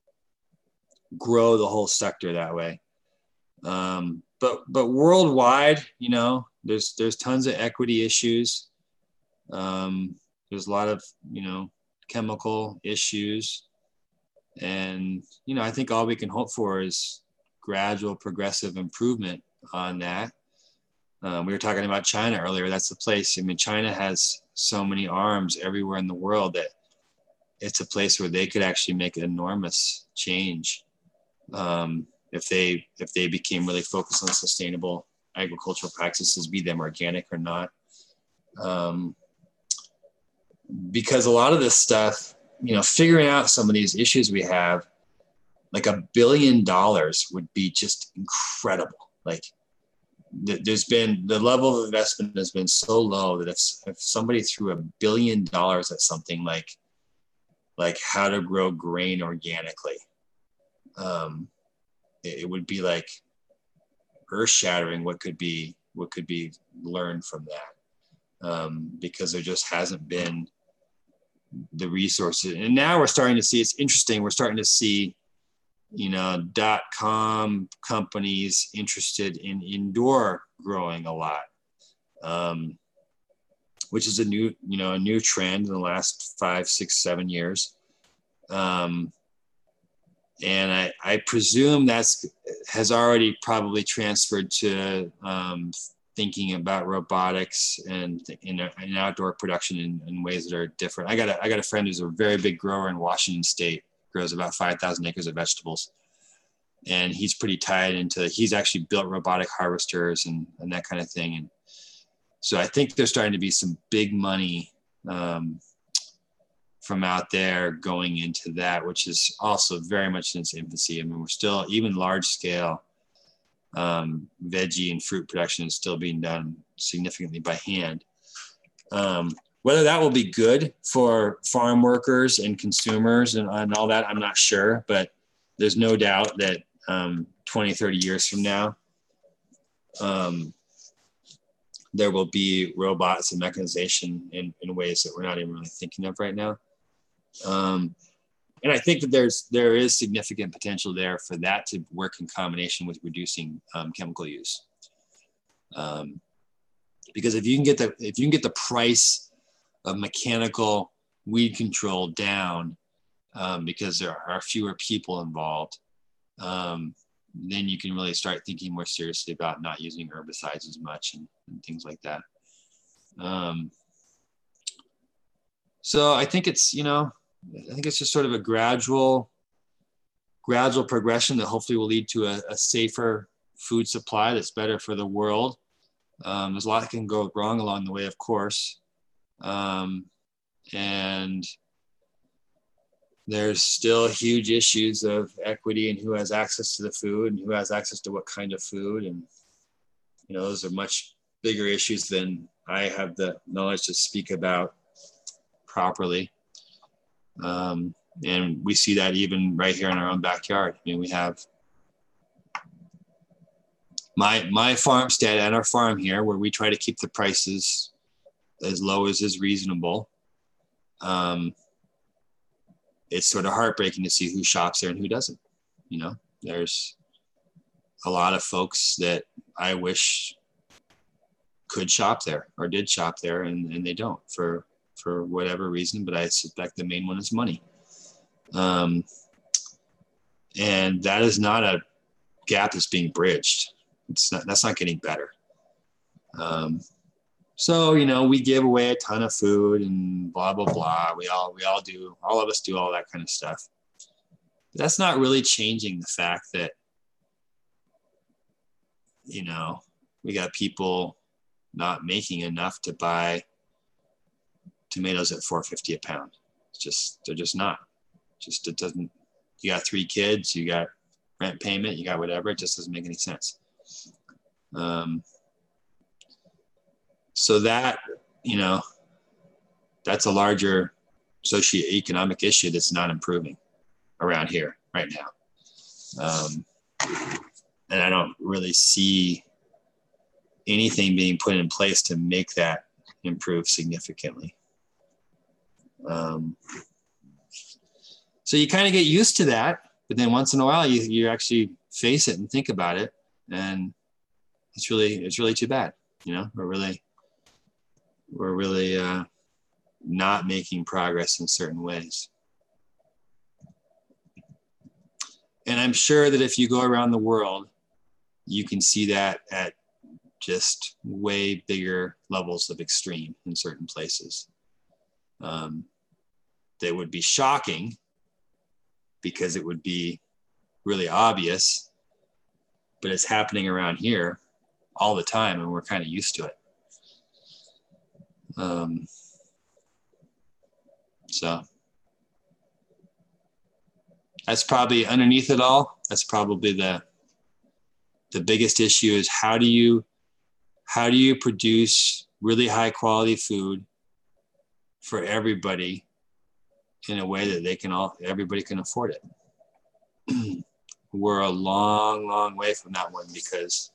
grow the whole sector that way. Um, but, but worldwide, you know, there's, there's tons of equity issues. Um, there's a lot of, you know, chemical issues. And, you know, I think all we can hope for is gradual progressive improvement on that. Um, we were talking about China earlier. That's the place. I mean, China has so many arms everywhere in the world that it's a place where they could actually make an enormous change um, if they if they became really focused on sustainable agricultural practices, be them organic or not. Um, because a lot of this stuff, you know, figuring out some of these issues we have, like a billion dollars would be just incredible. Like, there's been, the level of investment has been so low that if, if somebody threw a billion dollars at something like, like how to grow grain organically, um, it, it would be like earth shattering what could be, what could be learned from that. Um, because there just hasn't been the resources. And now we're starting to see, it's interesting. We're starting to see, you know, dot com companies interested in indoor growing a lot, um, which is a new, you know, a new trend in the last five, six, seven years. Um, and I, I presume that's has already probably transferred to um, thinking about robotics and in, in outdoor production in, in ways that are different. I got a, I got a friend who's a very big grower in Washington State, grows about five thousand acres of vegetables. And he's pretty tied into, he's actually built robotic harvesters and, and that kind of thing. And so I think there's starting to be some big money um, from out there going into that, which is also very much in its infancy. I mean, we're still, even large scale um, veggie and fruit production is still being done significantly by hand. Um, Whether that will be good for farm workers and consumers and, and all that, I'm not sure, but there's no doubt that um, twenty, thirty years from now, um, there will be robots and mechanization in, in ways that we're not even really thinking of right now. Um, and I think that there's, there is significant potential there for that to work in combination with reducing um, chemical use. Um, because if you can get the, if you can get the price of mechanical weed control down, um, because there are fewer people involved, um, then you can really start thinking more seriously about not using herbicides as much and, and things like that. Um, so I think it's, you know, I think it's just sort of a gradual, gradual progression that hopefully will lead to a, a safer food supply that's better for the world. Um, there's a lot that can go wrong along the way, of course. Um, and there's still huge issues of equity and who has access to the food and who has access to what kind of food. And, you know, those are much bigger issues than I have the knowledge to speak about properly. Um, and we see that even right here in our own backyard. I mean, we have my, my farmstead and our farm here where we try to keep the prices as low as is reasonable. Um, it's sort of heartbreaking to see who shops there and who doesn't. You know, there's a lot of folks that I wish could shop there or did shop there, and, and they don't for, for whatever reason, but I suspect the main one is money. Um, and that is not a gap that's being bridged. It's not, that's not getting better. Um, So, you know, we give away a ton of food and blah, blah, blah. We all, we all do, all of us do all that kind of stuff. But that's not really changing the fact that, you know, we got people not making enough to buy tomatoes at four fifty a pound. It's just, they're just not. Just, it doesn't, you got three kids, you got rent payment, you got whatever. It just doesn't make any sense. Um, so that, you know, that's a larger socioeconomic issue that's not improving around here right now. Um, and I don't really see anything being put in place to make that improve significantly. Um, so you kind of get used to that, but then once in a while you, you actually face it and think about it, and it's really, it's really too bad. You know, we're really, we're really uh, not making progress in certain ways. And I'm sure that if you go around the world, you can see that at just way bigger levels of extreme in certain places. Um, they would be shocking because it would be really obvious, but it's happening around here all the time, and we're kind of used to it. Um, so that's probably underneath it all. That's probably the the biggest issue is how do you how do you produce really high quality food for everybody in a way that they can all everybody can afford it. We're a long, long way from that one, because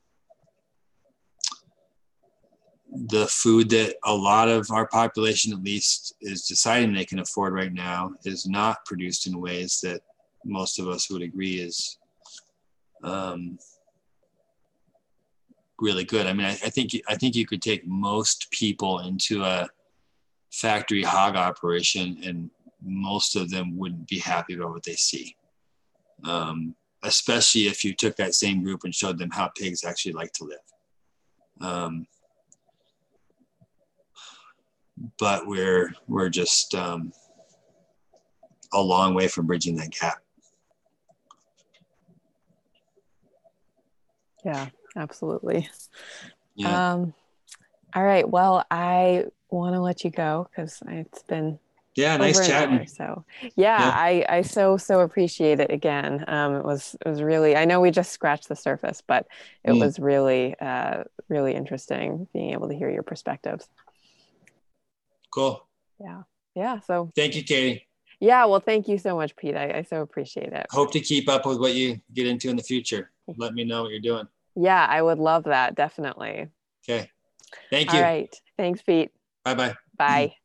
the food that a lot of our population, at least, is deciding they can afford right now is not produced in ways that most of us would agree is um, really good. I mean, I, I think I think you could take most people into a factory hog operation, and most of them wouldn't be happy about what they see. Um, especially if you took that same group and showed them how pigs actually like to live. Um, but we're we're just um, a long way from bridging that gap. Yeah, absolutely. Yeah. Um, all right. Well, I want to let you go because it's been Yeah. over Nice an chatting. hour. So yeah, Yeah. I, I so, so appreciate it again. Um, it was, it was really, I know we just scratched the surface, but it Mm. was really, uh, really interesting being able to hear your perspectives. Cool. Yeah. Yeah. So Thank you, Katie. yeah, well, thank you so much, Pete. I, I so appreciate it. Hope to keep up with what you get into in the future. Let me know what you're doing. Yeah, I would love that. Definitely. Okay. Thank All you. right. Thanks, Pete. Bye-bye. Bye.